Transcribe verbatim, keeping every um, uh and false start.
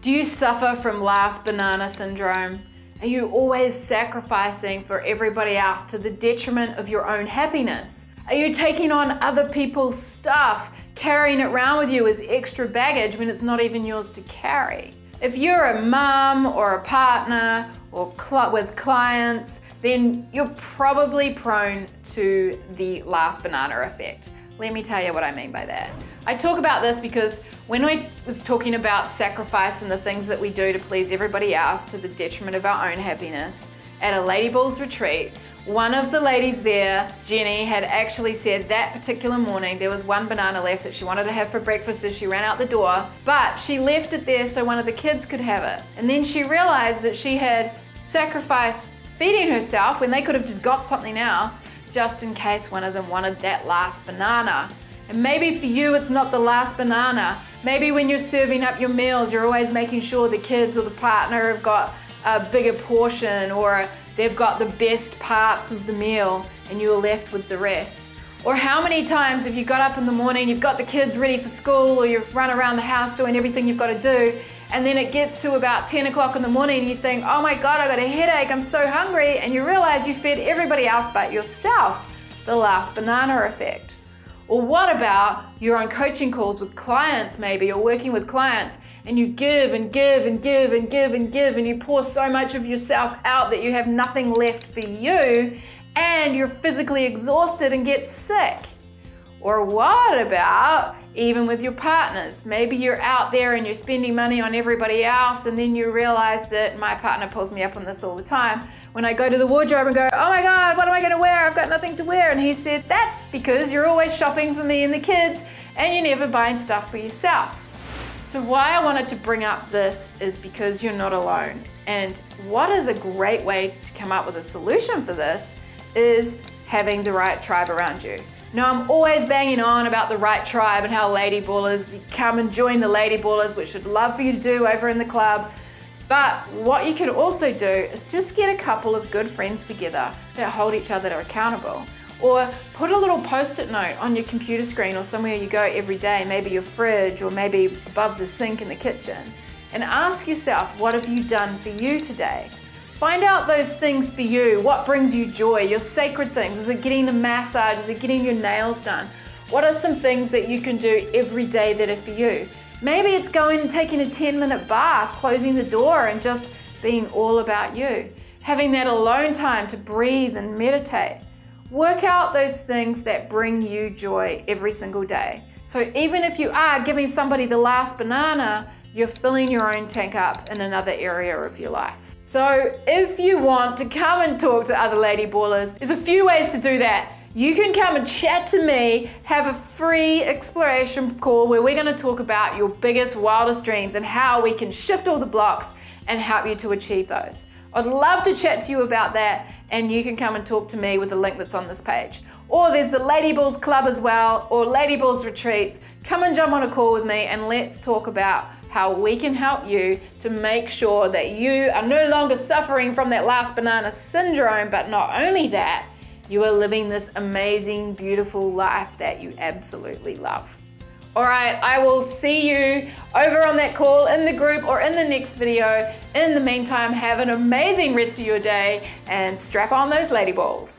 Do you suffer from last banana syndrome? Are you always sacrificing for everybody else to the detriment of your own happiness? Are you taking on other people's stuff, carrying it around with you as extra baggage when it's not even yours to carry? If you're a mum or a partner or cl- with clients, then you're probably prone to the last banana effect. Let me tell you what I mean by that. I talk about this because when I was talking about sacrifice and the things that we do to please everybody else to the detriment of our own happiness, at a Lady Bulls retreat, one of the ladies there, Jenny, had actually said that particular morning there was one banana left that she wanted to have for breakfast as she ran out the door, but she left it there so one of the kids could have it. And then she realized that she had sacrificed feeding herself when they could have just got something else, just in case one of them wanted that last banana. And maybe for you it's not the last banana. Maybe when you're serving up your meals, you're always making sure the kids or the partner have got a bigger portion, or they've got the best parts of the meal and you're left with the rest. Or how many times have you got up in the morning, you've got the kids ready for school, or you've run around the house doing everything you've got to do, and then it gets to about ten o'clock in the morning and you think, oh my God, I got a headache, I'm so hungry, and you realize you fed everybody else but yourself. The last banana effect. Or what about you're on coaching calls with clients maybe, or working with clients, and you give and give and give and give and give and you pour so much of yourself out that you have nothing left for you, and you're physically exhausted and get sick. Or what about even with your partners? Maybe you're out there and you're spending money on everybody else, and then you realize that, my partner pulls me up on this all the time, when I go to the wardrobe and go, oh my God, what am I going to wear? I've got nothing to wear. And he said, that's because you're always shopping for me and the kids and you're never buying stuff for yourself. So why I wanted to bring up this is because you're not alone. And what is a great way to come up with a solution for this is having the right tribe around you. Now, I'm always banging on about the right tribe and how Lady Ballers, you come and join the Lady Ballers, which I'd love for you to do over in the club. But what you could also do is just get a couple of good friends together that hold each other accountable. Or put a little post-it note on your computer screen or somewhere you go every day, maybe your fridge or maybe above the sink in the kitchen, and ask yourself, what have you done for you today? Find out those things for you. What brings you joy? Your sacred things. Is it getting a massage? Is it getting your nails done? What are some things that you can do every day that are for you? Maybe it's going and taking a ten minute bath, closing the door and just being all about you. Having that alone time to breathe and meditate. Work out those things that bring you joy every single day. So even if you are giving somebody the last banana, you're filling your own tank up in another area of your life. So if you want to come and talk to other Lady Ballers, there's a few ways to do that. You can come and chat to me, have a free exploration call where we're going to talk about your biggest, wildest dreams and how we can shift all the blocks and help you to achieve those. I'd love to chat to you about that, and you can come and talk to me with the link that's on this page. Or there's the Lady Bulls Club as well, or Lady Bulls Retreats. Come and jump on a call with me and let's talk about how we can help you to make sure that you are no longer suffering from that last banana syndrome, but not only that, you are living this amazing, beautiful life that you absolutely love. All right, I will see you over on that call in the group or in the next video. In the meantime, have an amazing rest of your day and strap on those Lady Balls.